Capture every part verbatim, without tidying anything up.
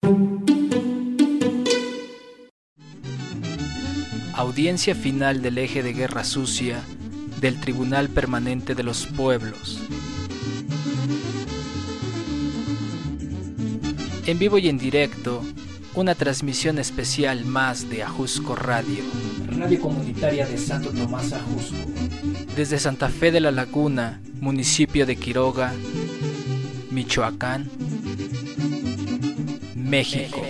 Audiencia final del eje de guerra sucia del Tribunal Permanente de los Pueblos. En vivo y en directo, una transmisión especial más de Ajusco Radio, radio comunitaria de Santo Tomás Ajusco. Desde Santa Fe de la Laguna, municipio de Quiroga, Michoacán, México.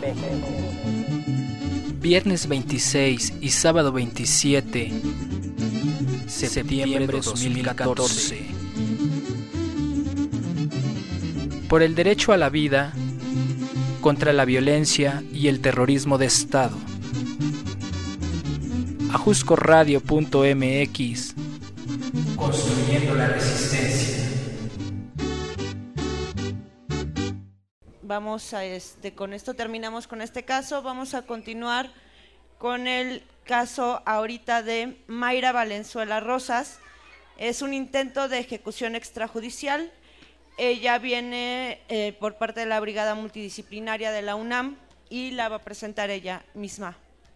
Viernes veintiséis y sábado veintisiete de septiembre de dos mil catorce. Por el derecho a la vida, contra la violencia y el terrorismo de Estado. Ajusco Radio punto M X, construyendo la resistencia. Vamos a este, con esto terminamos con este caso. Vamos a continuar con el caso ahorita de Mayra Valenzuela Rosas. Es un intento de ejecución extrajudicial. Ella viene eh, por parte de la Brigada Multidisciplinaria de la UNAM y la va a presentar ella misma.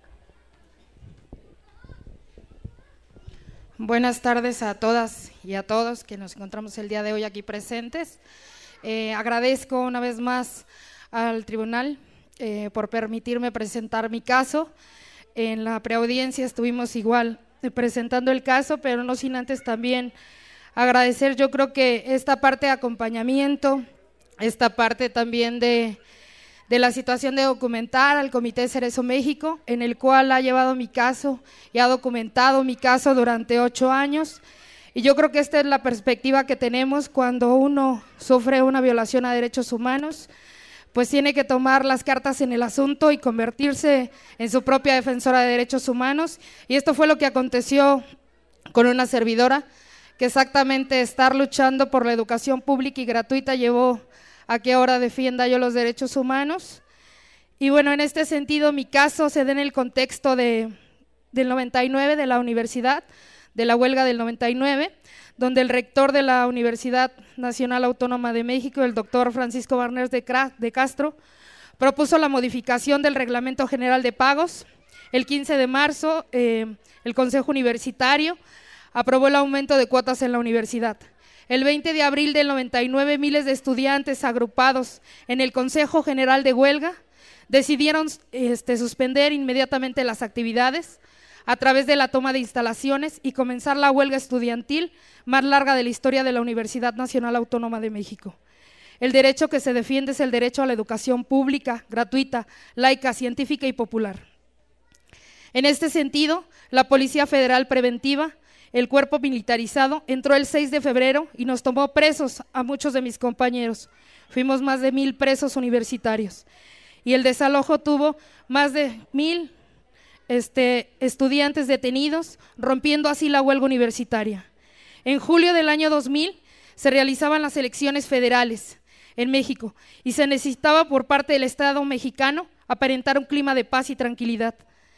Buenas tardes a todas y a todos que nos encontramos el día de hoy aquí presentes. Eh, agradezco una vez más al tribunal eh, por permitirme presentar mi caso. En la preaudiencia estuvimos igual eh, presentando el caso, pero no sin antes también agradecer, yo creo que esta parte de acompañamiento, esta parte también de, de la situación de documentar al Comité Cerezo México, en el cual ha llevado mi caso y ha documentado mi caso durante ocho años. Y yo creo que esta es la perspectiva que tenemos cuando uno sufre una violación a derechos humanos, pues tiene que tomar las cartas en el asunto y convertirse en su propia defensora de derechos humanos. Y esto fue lo que aconteció con una servidora, que exactamente estar luchando por la educación pública y gratuita llevó a que ahora defienda yo los derechos humanos. Y bueno, en este sentido mi caso se da en el contexto de, del noventa y nueve, de la universidad, de la huelga del noventa y nueve, donde el rector de la Universidad Nacional Autónoma de México, el doctor Francisco Barnés de, de Castro, propuso la modificación del Reglamento General de Pagos. El quince de marzo, eh, el Consejo Universitario aprobó el aumento de cuotas en la universidad. El veinte de abril del noventa y nueve, miles de estudiantes agrupados en el Consejo General de Huelga decidieron este, suspender inmediatamente las actividades a través de la toma de instalaciones y comenzar la huelga estudiantil más larga de la historia de la Universidad Nacional Autónoma de México. El derecho que se defiende es el derecho a la educación pública, gratuita, laica, científica y popular. En este sentido, la Policía Federal Preventiva, el cuerpo militarizado, entró el seis de febrero y nos tomó presos a muchos de mis compañeros. Fuimos más de mil presos universitarios y el desalojo tuvo más de mil Este, estudiantes detenidos, rompiendo así la huelga universitaria. En julio del año dos mil se realizaban las elecciones federales en México y se necesitaba por parte del Estado mexicano aparentar un clima de paz y tranquilidad.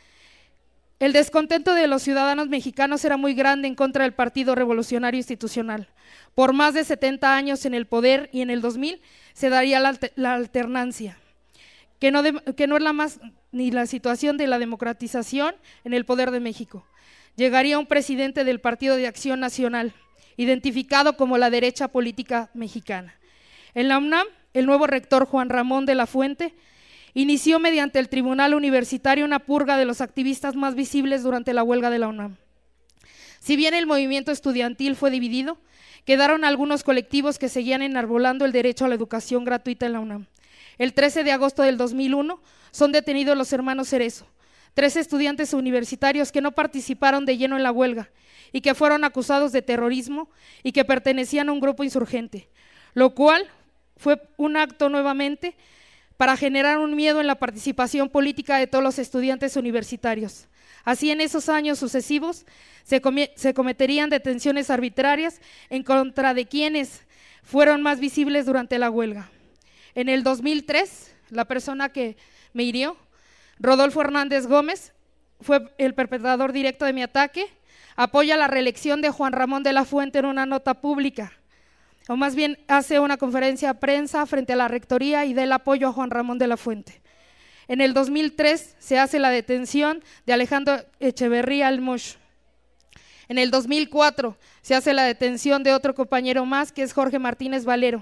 El descontento de los ciudadanos mexicanos era muy grande en contra del Partido Revolucionario Institucional. Por más de setenta años en el poder y en el dos mil se daría la, la alternancia, que no, de, que no es la más ni la situación de la democratización en el poder de México. Llegaría un presidente del Partido de Acción Nacional, identificado como la derecha política mexicana. En la UNAM, el nuevo rector Juan Ramón de la Fuente inició mediante el Tribunal Universitario una purga de los activistas más visibles durante la huelga de la UNAM. Si bien el movimiento estudiantil fue dividido, quedaron algunos colectivos que seguían enarbolando el derecho a la educación gratuita en la UNAM. El trece de agosto del dos mil uno son detenidos los hermanos Cerezo, tres estudiantes universitarios que no participaron de lleno en la huelga y que fueron acusados de terrorismo y que pertenecían a un grupo insurgente, lo cual fue un acto nuevamente para generar un miedo en la participación política de todos los estudiantes universitarios. Así, en esos años sucesivos se, se cometerían detenciones arbitrarias en contra de quienes fueron más visibles durante la huelga. En el dos mil tres, la persona que me hirió, Rodolfo Hernández Gómez, fue el perpetrador directo de mi ataque. Apoya la reelección de Juan Ramón de la Fuente en una nota pública. o más bien hace una conferencia de prensa frente a la rectoría y da el apoyo a Juan Ramón de la Fuente. En el dos mil tres se hace la detención de Alejandro Echeverría Almosh. En el dos mil cuatro se hace la detención de otro compañero más, que es Jorge Martínez Valero.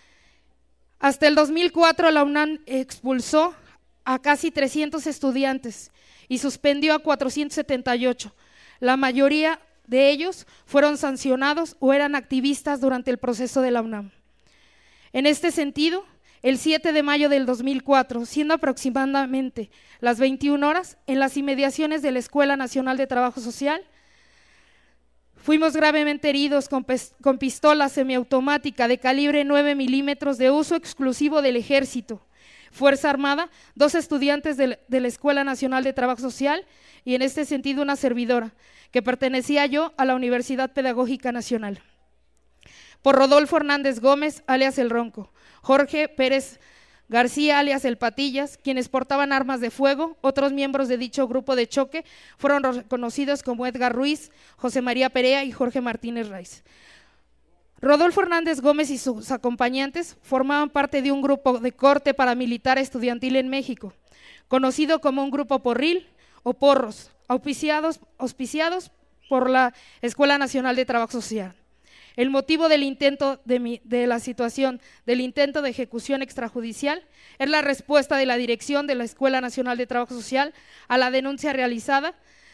Hasta el dos mil cuatro la UNAM expulsó a casi trescientos estudiantes y suspendió a cuatrocientos setenta y ocho. La mayoría de ellos fueron sancionados o eran activistas durante el proceso de la UNAM. En este sentido, el siete de mayo del dos mil cuatro, siendo aproximadamente las veintiuna horas, en las inmediaciones de la Escuela Nacional de Trabajo Social, fuimos gravemente heridos con, con pistola semiautomática de calibre nueve milímetros de uso exclusivo del Ejército, Fuerza Armada, dos estudiantes de, de la Escuela Nacional de Trabajo Social y en este sentido una servidora, que pertenecía yo a la Universidad Pedagógica Nacional. Por Rodolfo Hernández Gómez, alias El Ronco, Jorge Pérez García, alias El Patillas, quienes portaban armas de fuego. Otros miembros de dicho grupo de choque fueron reconocidos como Edgar Ruiz, José María Perea y Jorge Martínez Raiz. Rodolfo Hernández Gómez y sus acompañantes formaban parte de un grupo de corte paramilitar estudiantil en México, conocido como un grupo porril o porros, auspiciados, auspiciados por la Escuela Nacional de Trabajo Social. El motivo del intento de, mi, de la situación del intento de ejecución extrajudicial es la respuesta de la dirección de la Escuela Nacional de Trabajo Social a la denuncia realizada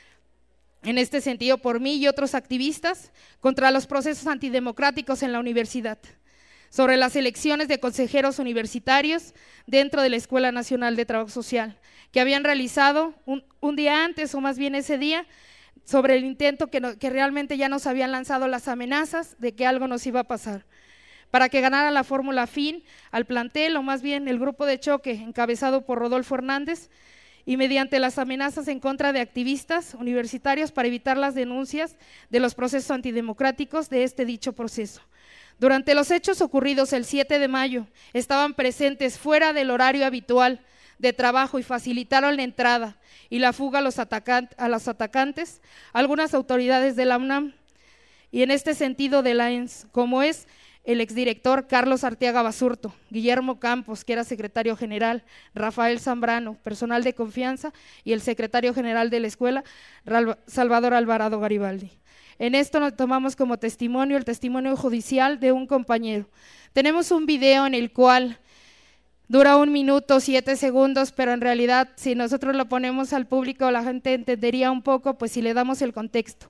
en este sentido por mí y otros activistas contra los procesos antidemocráticos en la universidad, sobre las elecciones de consejeros universitarios dentro de la Escuela Nacional de Trabajo Social, que habían realizado un, un día antes, o más bien ese día, sobre el intento que, no, que realmente ya nos habían lanzado las amenazas de que algo nos iba a pasar, para que ganara la fórmula fin al plantel, o más bien el grupo de choque encabezado por Rodolfo Hernández, y mediante las amenazas en contra de activistas universitarios para evitar las denuncias de los procesos antidemocráticos de este dicho proceso. Durante los hechos ocurridos el siete de mayo, estaban presentes fuera del horario habitual de trabajo y facilitaron la entrada y la fuga a los, atacant a los atacantes, algunas autoridades de la UNAM, y en este sentido de la E N S, como es el exdirector Carlos Arteaga Basurto, Guillermo Campos, que era secretario general, Rafael Zambrano, personal de confianza, y el secretario general de la escuela, Salvador Alvarado Garibaldi. En esto nos tomamos como testimonio el testimonio judicial de un compañero. Tenemos un video en el cual dura un minuto, siete segundos, pero en realidad si nosotros lo ponemos al público la gente entendería un poco, pues si le damos el contexto.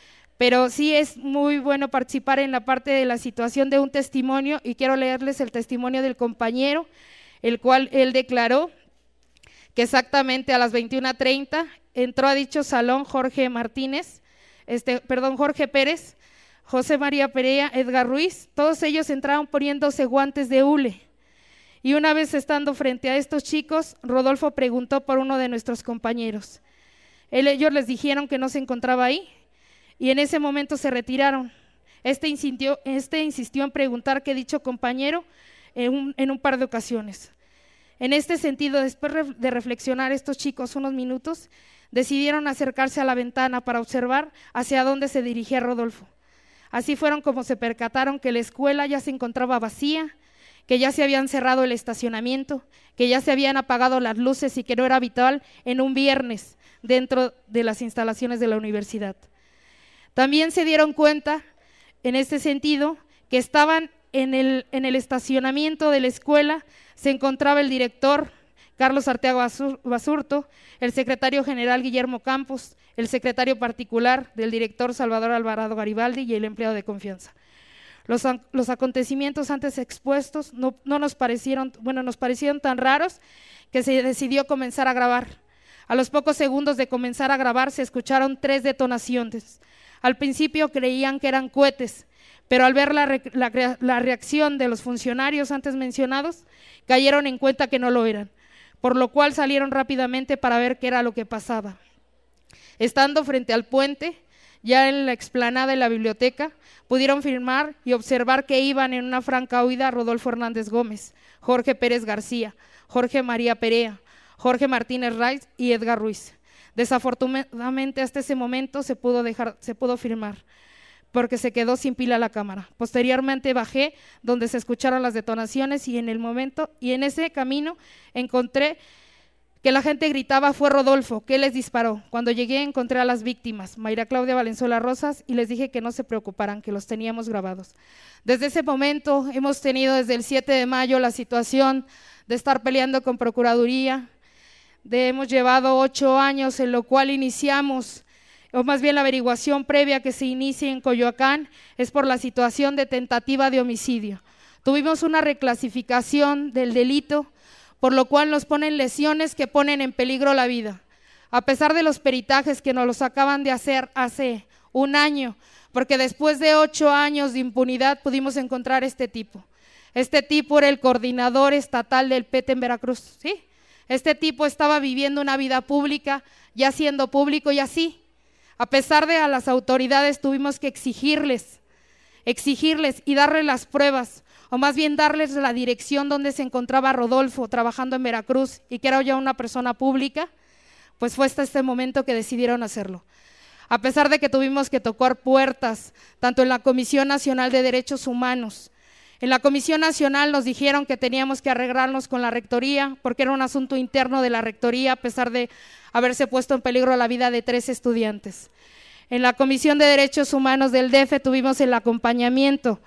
Pero sí es muy bueno participar en la parte de la situación de un testimonio y quiero leerles el testimonio del compañero, el cual él declaró que exactamente a las veintiuna treinta entró a dicho salón Jorge Martínez, este, perdón, Jorge Pérez, José María Perea, Edgar Ruiz, todos ellos entraron poniéndose guantes de hule. Y una vez estando frente a estos chicos, Rodolfo preguntó por uno de nuestros compañeros. Él, ellos les dijeron que no se encontraba ahí y en ese momento se retiraron. Este insistió, este insistió en preguntar qué dicho compañero en un, en un par de ocasiones. En este sentido, después de reflexionar estos chicos unos minutos, decidieron acercarse a la ventana para observar hacia dónde se dirigía Rodolfo. Así fueron como se percataron que la escuela ya se encontraba vacía, que ya se habían cerrado el estacionamiento, que ya se habían apagado las luces y que no era habitual en un viernes dentro de las instalaciones de la universidad. También se dieron cuenta, en este sentido, que estaban en el, en el estacionamiento de la escuela, se encontraba el director Carlos Arteaga Basurto, el secretario general Guillermo Campos, el secretario particular del director Salvador Alvarado Garibaldi y el empleado de confianza. Los, los acontecimientos antes expuestos no, no nos parecieron, bueno, nos parecieron tan raros que se decidió comenzar a grabar. A los pocos segundos de comenzar a grabar se escucharon tres detonaciones. Al principio creían que eran cohetes, pero al ver la, re, la, la reacción de los funcionarios antes mencionados, cayeron en cuenta que no lo eran, por lo cual salieron rápidamente para ver qué era lo que pasaba. Estando frente al puente, ya en la explanada de la biblioteca, pudieron firmar y observar que iban en una franca huida Rodolfo Hernández Gómez, Jorge Pérez García, Jorge María Perea, Jorge Martínez Raiz y Edgar Ruiz. Desafortunadamente hasta ese momento se pudo, dejar, se pudo firmar, porque se quedó sin pila la cámara. Posteriormente bajé donde se escucharon las detonaciones y en el momento, y en ese camino encontré que la gente gritaba: fue Rodolfo, que les disparó. Cuando llegué encontré a las víctimas, Mayra Claudia Valenzuela Rosas, y les dije que no se preocuparan, que los teníamos grabados. Desde ese momento hemos tenido desde el siete de mayo la situación de estar peleando con Procuraduría, de hemos llevado ocho años en lo cual iniciamos, o más bien la averiguación previa que se inicia en Coyoacán es por la situación de tentativa de homicidio. Tuvimos una reclasificación del delito, por lo cual nos ponen lesiones que ponen en peligro la vida. A pesar de los peritajes que nos los acaban de hacer hace un año, porque después de ocho años de impunidad pudimos encontrar este tipo. Este tipo era el coordinador estatal del P E T en Veracruz, ¿sí? Este tipo estaba viviendo una vida pública, ya siendo público y así. A pesar de a las autoridades tuvimos que exigirles, exigirles y darles las pruebas, o más bien darles la dirección donde se encontraba Rodolfo trabajando en Veracruz y que era ya una persona pública, pues fue hasta este momento que decidieron hacerlo. A pesar de que tuvimos que tocar puertas, tanto en la Comisión Nacional de Derechos Humanos, en la Comisión Nacional nos dijeron que teníamos que arreglarnos con la Rectoría, porque era un asunto interno de la Rectoría, a pesar de haberse puesto en peligro la vida de tres estudiantes. En la Comisión de Derechos Humanos del D F tuvimos el acompañamiento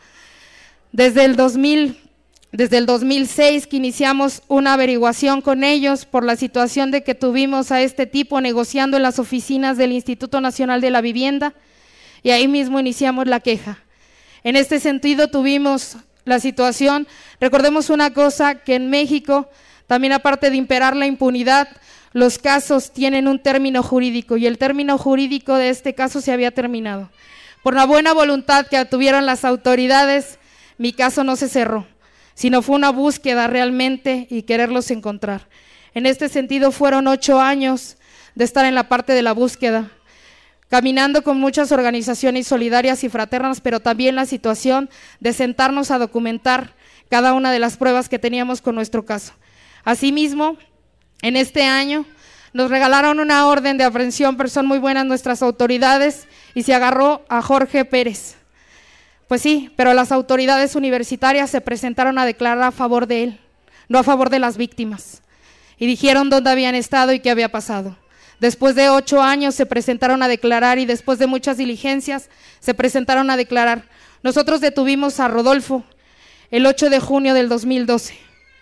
desde el dos mil, desde el dos mil seis que iniciamos una averiguación con ellos por la situación de que tuvimos a este tipo negociando en las oficinas del Instituto Nacional de la Vivienda, y ahí mismo iniciamos la queja. En este sentido tuvimos la situación, recordemos una cosa, que en México, también aparte de imperar la impunidad, los casos tienen un término jurídico, y el término jurídico de este caso se había terminado. Por la buena voluntad que tuvieron las autoridades, mi caso no se cerró, sino fue una búsqueda realmente y quererlos encontrar. En este sentido fueron ocho años de estar en la parte de la búsqueda, caminando con muchas organizaciones solidarias y fraternas, pero también la situación de sentarnos a documentar cada una de las pruebas que teníamos con nuestro caso. Asimismo, en este año nos regalaron una orden de aprehensión, pero son muy buenas nuestras autoridades, y se agarró a Jorge Pérez. Pues sí, pero las autoridades universitarias se presentaron a declarar a favor de él, no a favor de las víctimas, y dijeron dónde habían estado y qué había pasado. Después de ocho años se presentaron a declarar, y después de muchas diligencias se presentaron a declarar. Nosotros detuvimos a Rodolfo el ocho de junio del dos mil doce.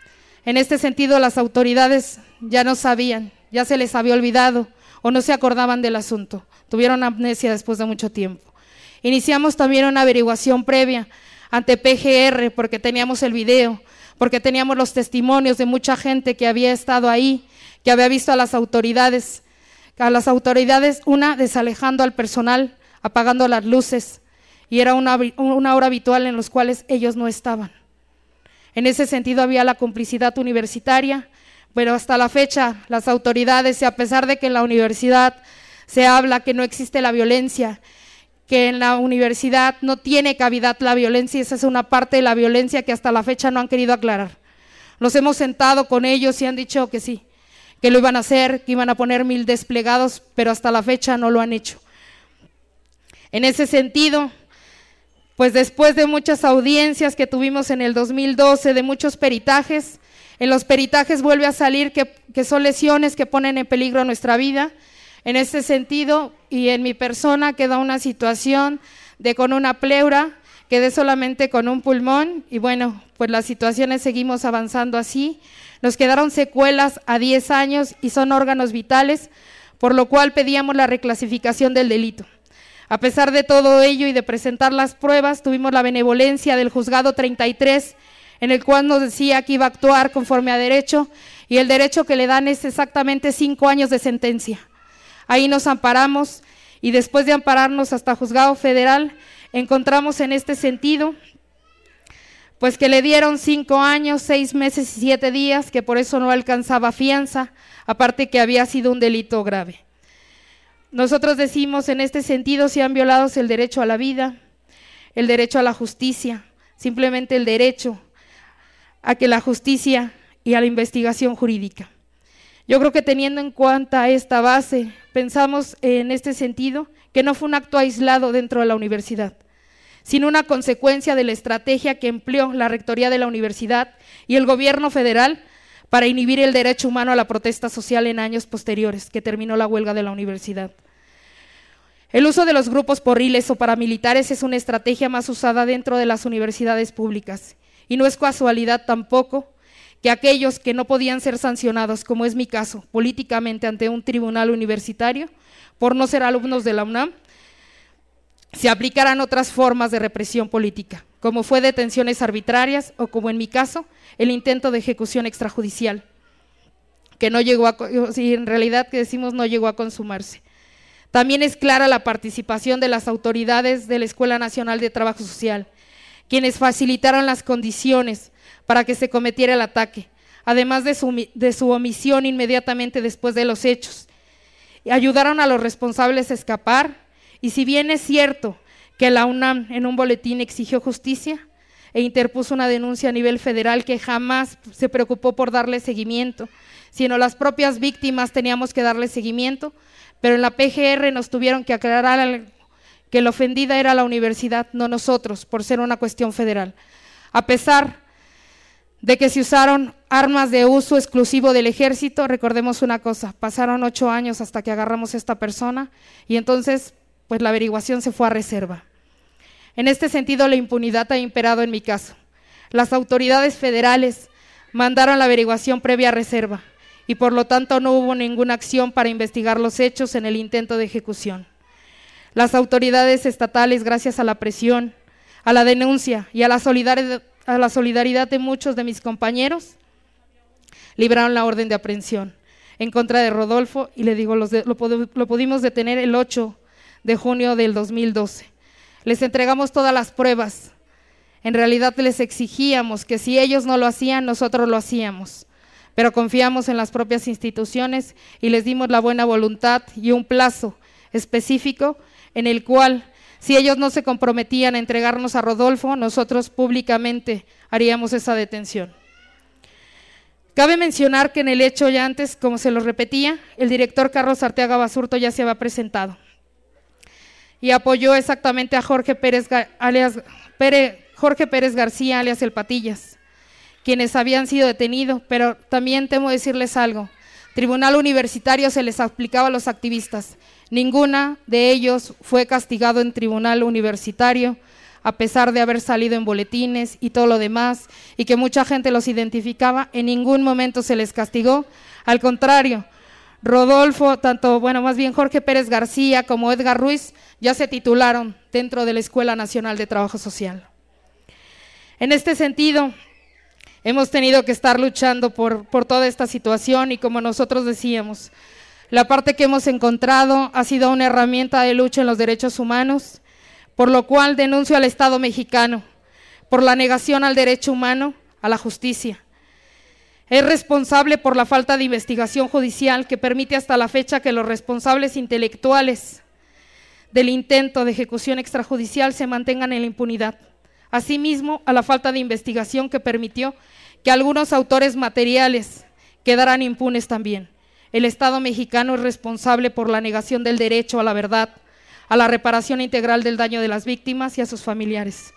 En este sentido, las autoridades ya no sabían, ya se les había olvidado o no se acordaban del asunto. Tuvieron amnesia después de mucho tiempo. Iniciamos también una averiguación previa ante P G R porque teníamos el video, porque teníamos los testimonios de mucha gente que había estado ahí, que había visto a las autoridades, a las autoridades, una desalejando al personal, apagando las luces, y era una, una hora habitual en los cuales ellos no estaban. En ese sentido había la complicidad universitaria, pero hasta la fecha las autoridades, y a pesar de que en la universidad se habla que no existe la violencia, que en la universidad no tiene cavidad la violencia, y esa es una parte de la violencia que hasta la fecha no han querido aclarar. Nos hemos sentado con ellos y han dicho que sí, que lo iban a hacer, que iban a poner mil desplegados, pero hasta la fecha no lo han hecho. En ese sentido, pues después de muchas audiencias que tuvimos en el dos mil doce, de muchos peritajes, en los peritajes vuelve a salir que, que son lesiones que ponen en peligro nuestra vida. En ese sentido, y en mi persona queda una situación de con una pleura, quedé solamente con un pulmón, y bueno, pues las situaciones seguimos avanzando así. Nos quedaron secuelas a diez años y son órganos vitales, por lo cual pedíamos la reclasificación del delito. A pesar de todo ello y de presentar las pruebas, tuvimos la benevolencia del juzgado treinta y tres, en el cual nos decía que iba a actuar conforme a derecho, y el derecho que le dan es exactamente cinco años de sentencia. Ahí nos amparamos, y después de ampararnos hasta juzgado federal, encontramos en este sentido, pues que le dieron cinco años, seis meses y siete días, que por eso no alcanzaba fianza, aparte que había sido un delito grave. Nosotros decimos en este sentido, si han violado el derecho a la vida, el derecho a la justicia, simplemente el derecho a que la justicia y a la investigación jurídica. Yo creo que teniendo en cuenta esta base, pensamos en este sentido que no fue un acto aislado dentro de la universidad. sino una consecuencia de la estrategia que empleó la Rectoría de la Universidad y el Gobierno federal para inhibir el derecho humano a la protesta social en años posteriores, que terminó la huelga de la universidad. El uso de los grupos porriles o paramilitares es una estrategia más usada dentro de las universidades públicas, y no es casualidad tampoco que aquellos que no podían ser sancionados, como es mi caso, políticamente ante un tribunal universitario, por no ser alumnos de la UNAM, se aplicaran otras formas de represión política, como fue detenciones arbitrarias o, como en mi caso, el intento de ejecución extrajudicial, que no llegó a, si en realidad que decimos no llegó a consumarse. También es clara la participación de las autoridades de la Escuela Nacional de Trabajo Social, quienes facilitaron las condiciones para que se cometiera el ataque, además de su, de su omisión inmediatamente después de los hechos. Y ayudaron a los responsables a escapar, y si bien es cierto que la UNAM en un boletín exigió justicia e interpuso una denuncia a nivel federal que jamás se preocupó por darle seguimiento, sino las propias víctimas teníamos que darle seguimiento, pero en la P G R nos tuvieron que aclarar que la ofendida era la universidad, no nosotros, por ser una cuestión federal. A pesar de que se usaron armas de uso exclusivo del ejército, recordemos una cosa, pasaron ocho años hasta que agarramos a esta persona y entonces pues la averiguación se fue a reserva. En este sentido, la impunidad ha imperado en mi caso. Las autoridades federales mandaron la averiguación previa a reserva y por lo tanto no hubo ninguna acción para investigar los hechos en el intento de ejecución. Las autoridades estatales, gracias a la presión, a la denuncia y a la solidaridad, a la solidaridad de muchos de mis compañeros, libraron la orden de aprehensión en contra de Rodolfo y le digo, los de, lo, lo pudimos detener el ocho de junio del dos mil doce. Les entregamos todas las pruebas. En realidad les exigíamos que si ellos no lo hacían, nosotros lo hacíamos, pero confiamos en las propias instituciones y les dimos la buena voluntad y un plazo específico en el cual, si ellos no se comprometían a entregarnos a Rodolfo, nosotros públicamente haríamos esa detención. Cabe mencionar que en el hecho ya antes, como se lo repetía, el director Carlos Arteaga Basurto ya se había presentado y apoyó exactamente a Jorge Pérez, alias, Pérez, Jorge Pérez García, alias El Patillas, quienes habían sido detenidos, pero también temo decirles algo, Tribunal Universitario se les aplicaba a los activistas, ninguna de ellos fue castigado en Tribunal Universitario, a pesar de haber salido en boletines y todo lo demás, y que mucha gente los identificaba, en ningún momento se les castigó, al contrario, Rodolfo, tanto, bueno, más bien Jorge Pérez García como Edgar Ruiz, ya se titularon dentro de la Escuela Nacional de Trabajo Social. En este sentido, hemos tenido que estar luchando por, por toda esta situación y como nosotros decíamos, la parte que hemos encontrado ha sido una herramienta de lucha en los derechos humanos, por lo cual denuncio al Estado mexicano por la negación al derecho humano, a la justicia. Es responsable por la falta de investigación judicial que permite hasta la fecha que los responsables intelectuales del intento de ejecución extrajudicial se mantengan en la impunidad. Asimismo, a la falta de investigación que permitió que algunos autores materiales quedaran impunes también. El Estado mexicano es responsable por la negación del derecho a la verdad, a la reparación integral del daño de las víctimas y a sus familiares.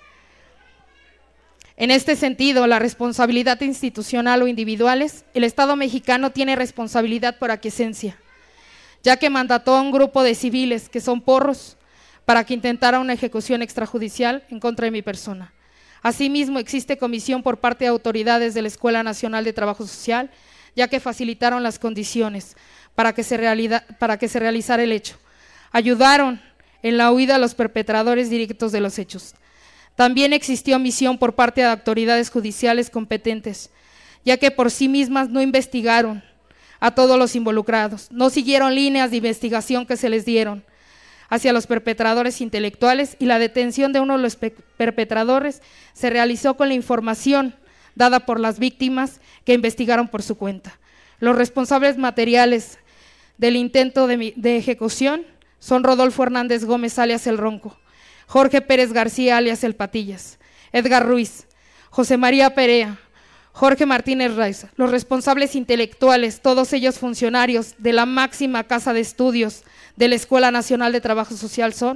En este sentido, la responsabilidad institucional o individuales, el Estado mexicano tiene responsabilidad por aquiescencia, ya que mandató a un grupo de civiles que son porros para que intentara una ejecución extrajudicial en contra de mi persona. Asimismo, existe comisión por parte de autoridades de la Escuela Nacional de Trabajo Social, ya que facilitaron las condiciones para que se, realida, para que se realizara el hecho. Ayudaron en la huida a los perpetradores directos de los hechos. También existió omisión por parte de autoridades judiciales competentes, ya que por sí mismas no investigaron a todos los involucrados, no siguieron líneas de investigación que se les dieron hacia los perpetradores intelectuales y la detención de uno de los perpetradores se realizó con la información dada por las víctimas que investigaron por su cuenta. Los responsables materiales del intento de, de ejecución son Rodolfo Hernández Gómez, alias El Ronco, Jorge Pérez García, alias El Patillas, Edgar Ruiz, José María Perea, Jorge Martínez Raiz. Los responsables intelectuales, todos ellos funcionarios de la máxima casa de estudios de la Escuela Nacional de Trabajo Social son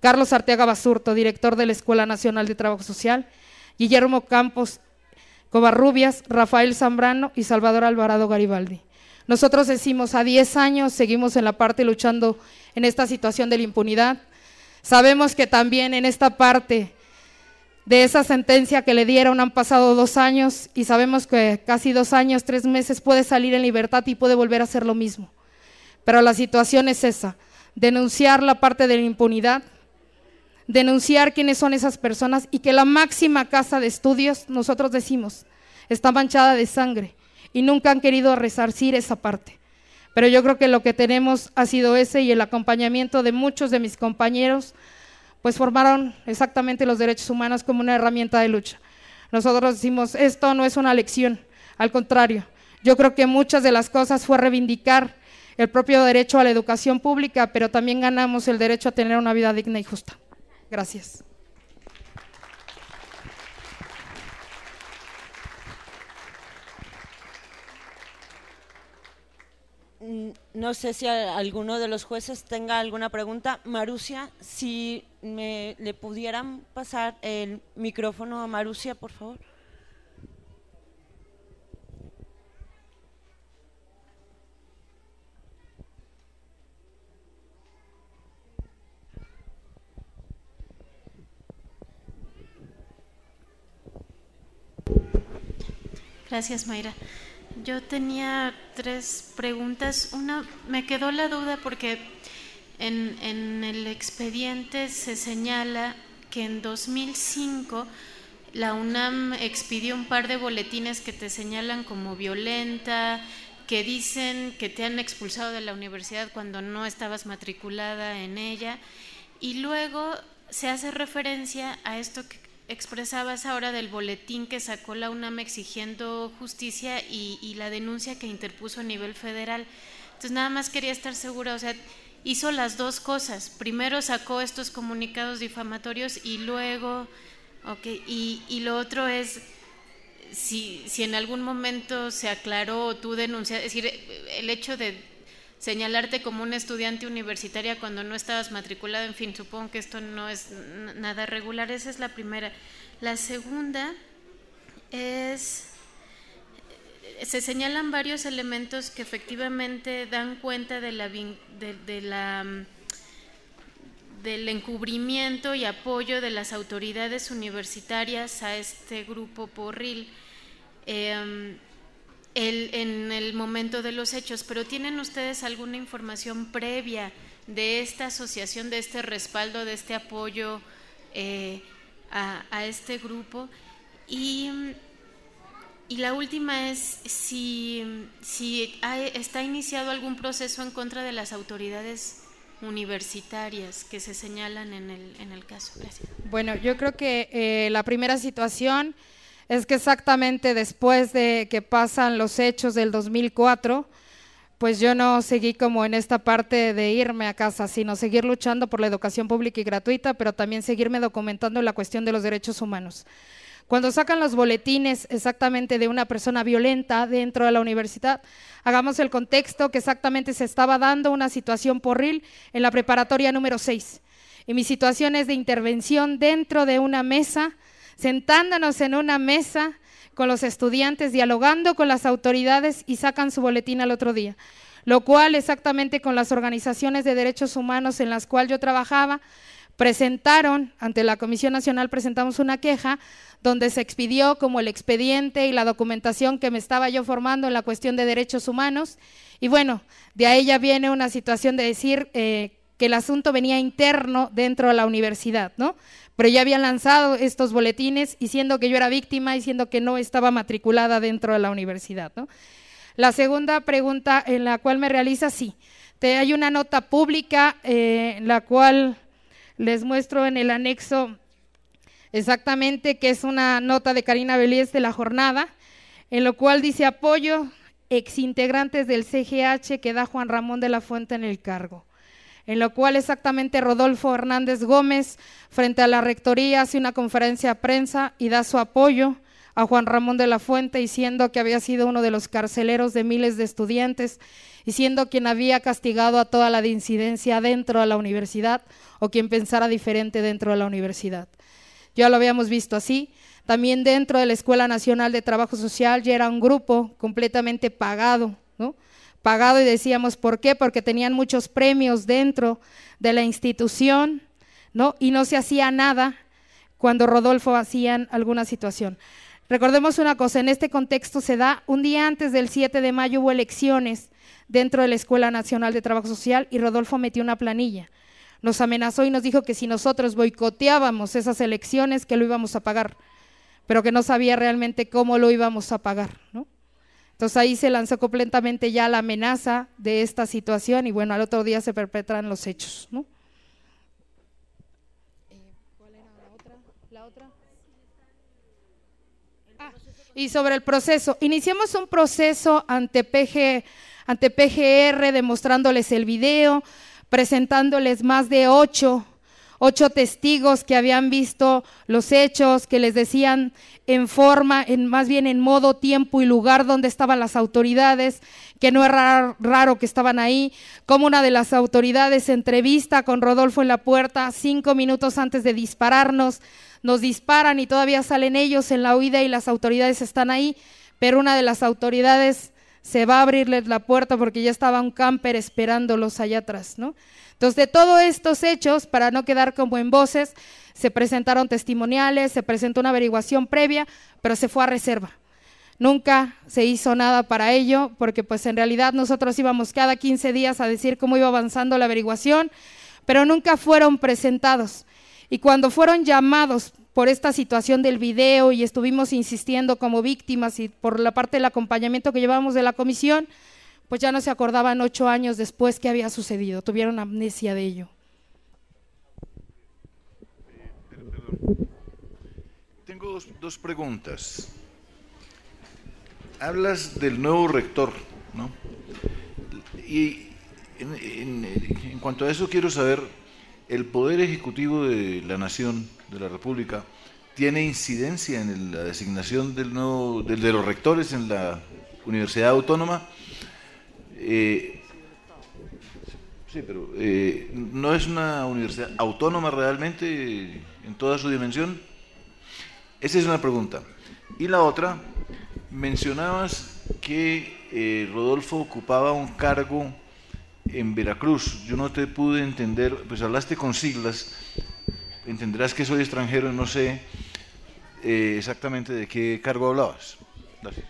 Carlos Arteaga Basurto, director de la Escuela Nacional de Trabajo Social, Guillermo Campos Covarrubias, Rafael Zambrano y Salvador Alvarado Garibaldi. Nosotros decimos, a diez años seguimos en la parte luchando en esta situación de la impunidad. Sabemos que también en esta parte de esa sentencia que le dieron han pasado dos años y sabemos que casi dos años, tres meses puede salir en libertad y puede volver a hacer lo mismo. Pero la situación es esa, denunciar la parte de la impunidad, denunciar quiénes son esas personas y que la máxima casa de estudios, nosotros decimos, está manchada de sangre y nunca han querido resarcir esa parte. Pero yo creo que lo que tenemos ha sido ese y el acompañamiento de muchos de mis compañeros, pues formaron exactamente los derechos humanos como una herramienta de lucha. Nosotros decimos, esto no es una lección, al contrario, yo creo que muchas de las cosas fue reivindicar el propio derecho a la educación pública, pero también ganamos el derecho a tener una vida digna y justa. Gracias. No sé si alguno de los jueces tenga alguna pregunta. Marusia, si me le pudieran pasar el micrófono a Marusia, por favor. Gracias, Mayra. Yo tenía tres preguntas. Una, me quedó la duda porque en, en el expediente se señala que en dos mil cinco la UNAM expidió un par de boletines que te señalan como violenta, que dicen que te han expulsado de la universidad cuando no estabas matriculada en ella, y luego se hace referencia a esto que expresabas ahora del boletín que sacó la UNAM exigiendo justicia y, y la denuncia que interpuso a nivel federal. Entonces nada más quería estar segura, o sea, hizo las dos cosas, primero sacó estos comunicados difamatorios y luego, ok, y, y lo otro es si, si en algún momento se aclaró o tú denuncias, es decir, el hecho de señalarte como una estudiante universitaria cuando no estabas matriculada, en fin, supongo que esto no es nada regular. Esa es la primera. La segunda es, se señalan varios elementos que efectivamente dan cuenta de la, de, de la, del encubrimiento y apoyo de las autoridades universitarias a este grupo Porril. Eh, El, en el momento de los hechos, pero ¿tienen ustedes alguna información previa de esta asociación, de este respaldo, de este apoyo eh, a, a este grupo? Y, y la última es si, si hay, está iniciado algún proceso en contra de las autoridades universitarias que se señalan en el, en el caso. Gracias. Bueno, yo creo que eh, la primera situación es que exactamente después de que pasan los hechos del dos mil cuatro, pues yo no seguí como en esta parte de irme a casa, sino seguir luchando por la educación pública y gratuita, pero también seguirme documentando la cuestión de los derechos humanos. Cuando sacan los boletines exactamente de una persona violenta dentro de la universidad, hagamos el contexto que exactamente se estaba dando una situación porril en la preparatoria número seis. Y mi situación es de intervención dentro de una mesa, sentándonos en una mesa con los estudiantes, dialogando con las autoridades y sacan su boletín al otro día, lo cual exactamente con las organizaciones de derechos humanos en las cuales yo trabajaba, presentaron ante la Comisión Nacional, presentamos una queja donde se expidió como el expediente y la documentación que me estaba yo formando en la cuestión de derechos humanos, y bueno, de ahí ya viene una situación de decir eh, que el asunto venía interno dentro de la universidad, ¿no? Pero ya habían lanzado estos boletines diciendo que yo era víctima y diciendo que no estaba matriculada dentro de la universidad, ¿no? La segunda pregunta en la cual me realiza, sí, te, hay una nota pública eh, en la cual les muestro en el anexo exactamente que es una nota de Karina Belíez de La Jornada, en lo cual dice apoyo exintegrantes del C G H que da Juan Ramón de la Fuente en el cargo. En lo cual exactamente Rodolfo Hernández Gómez frente a la rectoría hace una conferencia de prensa y da su apoyo a Juan Ramón de la Fuente, diciendo que había sido uno de los carceleros de miles de estudiantes, y siendo quien había castigado a toda la disidencia dentro de la universidad o quien pensara diferente dentro de la universidad. Ya lo habíamos visto así. También dentro de la Escuela Nacional de Trabajo Social ya era un grupo completamente pagado, ¿no? Pagado, y decíamos, ¿por qué? Porque tenían muchos premios dentro de la institución, ¿no? Y no se hacía nada cuando Rodolfo hacían alguna situación. Recordemos una cosa, en este contexto se da un día antes del siete de mayo, hubo elecciones dentro de la Escuela Nacional de Trabajo Social y Rodolfo metió una planilla, nos amenazó y nos dijo que si nosotros boicoteábamos esas elecciones que lo íbamos a pagar, pero que no sabía realmente cómo lo íbamos a pagar, ¿no? Entonces ahí se lanzó completamente ya la amenaza de esta situación y bueno, al otro día se perpetran los hechos, ¿no? ¿Cuál era la otra? ¿La otra? Ah, y sobre el proceso, iniciamos un proceso ante P G, ante P G R, demostrándoles el video, presentándoles más de ocho, ocho testigos que habían visto los hechos, que les decían en forma, en más bien en modo, tiempo y lugar donde estaban las autoridades, que no era raro que estaban ahí, como una de las autoridades se entrevista con Rodolfo en la puerta, cinco minutos antes de dispararnos, nos disparan y todavía salen ellos en la huida y las autoridades están ahí, pero una de las autoridades se va a abrirles la puerta porque ya estaba un camper esperándolos allá atrás, ¿no? Entonces, de todos estos hechos, para no quedar como en voces, se presentaron testimoniales, se presentó una averiguación previa, pero se fue a reserva. Nunca se hizo nada para ello, porque pues en realidad nosotros íbamos cada quince días a decir cómo iba avanzando la averiguación, pero nunca fueron presentados. Y cuando fueron llamados por esta situación del video y estuvimos insistiendo como víctimas y por la parte del acompañamiento que llevábamos de la comisión, pues ya no se acordaban ocho años después qué había sucedido, tuvieron amnesia de ello. Tengo dos, dos preguntas. Hablas del nuevo rector, ¿no? Y en, en, en cuanto a eso quiero saber, ¿el Poder Ejecutivo de la Nación, de la República, tiene incidencia en el, la designación del nuevo, del, de los rectores en la Universidad Autónoma? Eh, sí, pero eh, ¿no es una universidad autónoma realmente en toda su dimensión? Esa es una pregunta. Y la otra, mencionabas que eh, Rodolfo ocupaba un cargo en Veracruz. Yo no te pude entender, pues hablaste con siglas, entenderás que soy extranjero y no sé eh, exactamente de qué cargo hablabas. Gracias.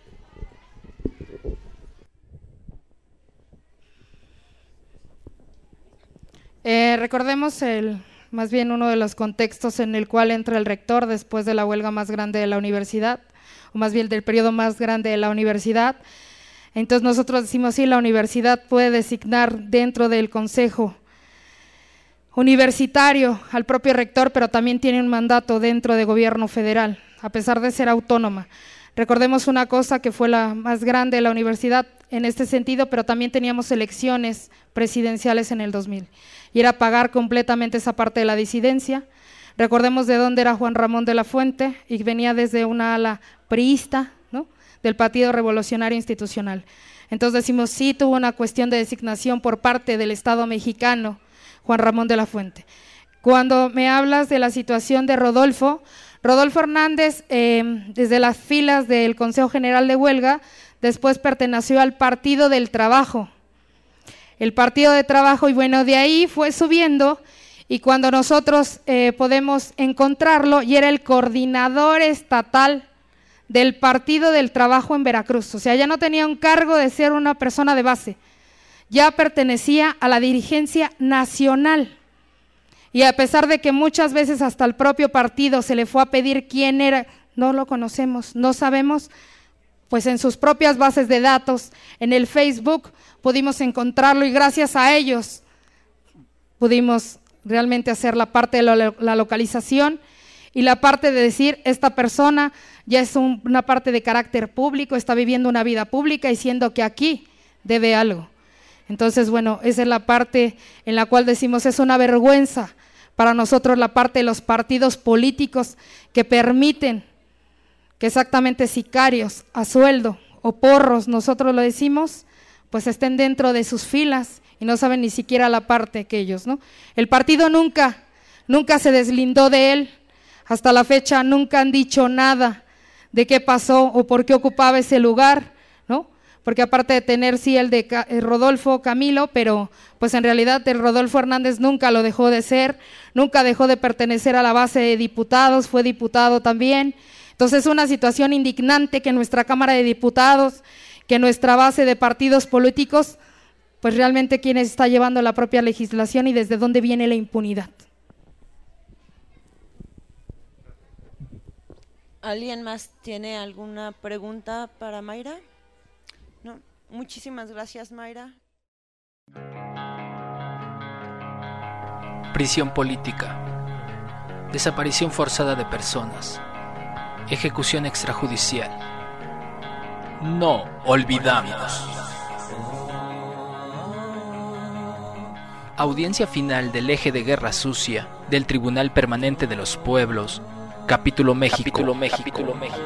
Eh, recordemos el, más bien uno de los contextos en el cual entra el rector después de la huelga más grande de la universidad, o más bien del periodo más grande de la universidad. Entonces nosotros decimos, sí, la universidad puede designar dentro del consejo universitario al propio rector, pero también tiene un mandato dentro de gobierno federal, a pesar de ser autónoma. Recordemos una cosa, que fue la más grande de la universidad en este sentido, pero también teníamos elecciones presidenciales en el dos mil, y era pagar completamente esa parte de la disidencia. Recordemos de dónde era Juan Ramón de la Fuente, y venía desde una ala priista, ¿no?, del Partido Revolucionario Institucional. Entonces decimos, sí, tuvo una cuestión de designación por parte del Estado mexicano, Juan Ramón de la Fuente. Cuando me hablas de la situación de Rodolfo, Rodolfo Hernández, eh, desde las filas del Consejo General de Huelga, después perteneció al Partido del Trabajo, el Partido de Trabajo, y bueno, de ahí fue subiendo, y cuando nosotros eh, podemos encontrarlo, y era el coordinador estatal del Partido del Trabajo en Veracruz, o sea, ya no tenía un cargo de ser una persona de base, ya pertenecía a la dirigencia nacional. Y a pesar de que muchas veces hasta el propio partido se le fue a pedir quién era, no lo conocemos, no sabemos, pues en sus propias bases de datos, en el Facebook, pudimos encontrarlo, y gracias a ellos pudimos realmente hacer la parte de la, la localización y la parte de decir, esta persona ya es un, una parte de carácter público, está viviendo una vida pública y siendo que aquí debe algo. Entonces, bueno, esa es la parte en la cual decimos, es una vergüenza para nosotros la parte de los partidos políticos que permiten que exactamente sicarios a sueldo o porros, nosotros lo decimos, pues estén dentro de sus filas y no saben ni siquiera la parte que ellos, ¿no? El partido nunca, nunca se deslindó de él, hasta la fecha nunca han dicho nada de qué pasó o por qué ocupaba ese lugar, ¿no? Porque aparte de tener sí el de el Rodolfo Camilo, pero pues en realidad el Rodolfo Hernández nunca lo dejó de ser, nunca dejó de pertenecer a la base de diputados, fue diputado también. Entonces es una situación indignante que nuestra Cámara de Diputados, que nuestra base de partidos políticos, pues realmente quién está llevando la propia legislación y desde dónde viene la impunidad. ¿Alguien más tiene alguna pregunta para Mayra? No. Muchísimas gracias, Mayra. Prisión política, desaparición forzada de personas, ejecución extrajudicial. No olvidamos. Audiencia final del eje de guerra sucia del Tribunal Permanente de los Pueblos, Capítulo México. Capítulo México. Capítulo México.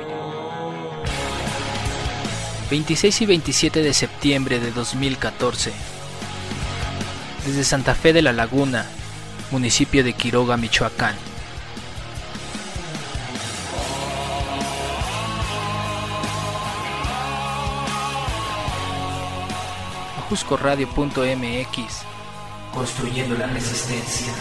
veintiséis y veintisiete de septiembre de dos mil catorce. Desde Santa Fe de la Laguna, municipio de Quiroga, Michoacán. ajusco radio punto m x, construyendo la resistencia.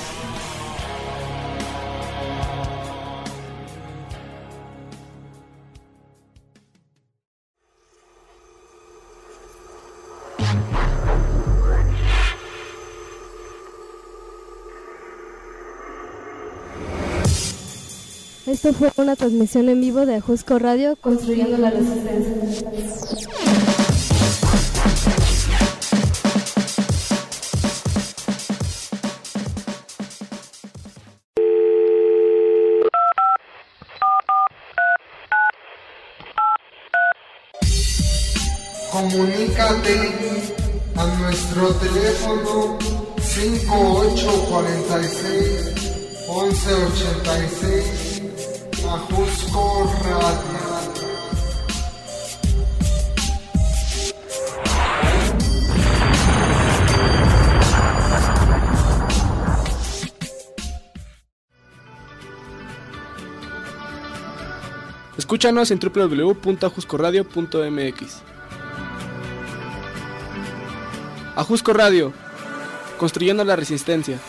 Esto fue una transmisión en vivo de Ajusco Radio, construyendo la resistencia. Comunícate a nuestro teléfono cinco ocho cuatro seis, once ochenta y seis, Ajusco Radio. Escúchanos en doble u doble u doble u punto ajusco radio punto m x. Ajusco Radio, construyendo la resistencia.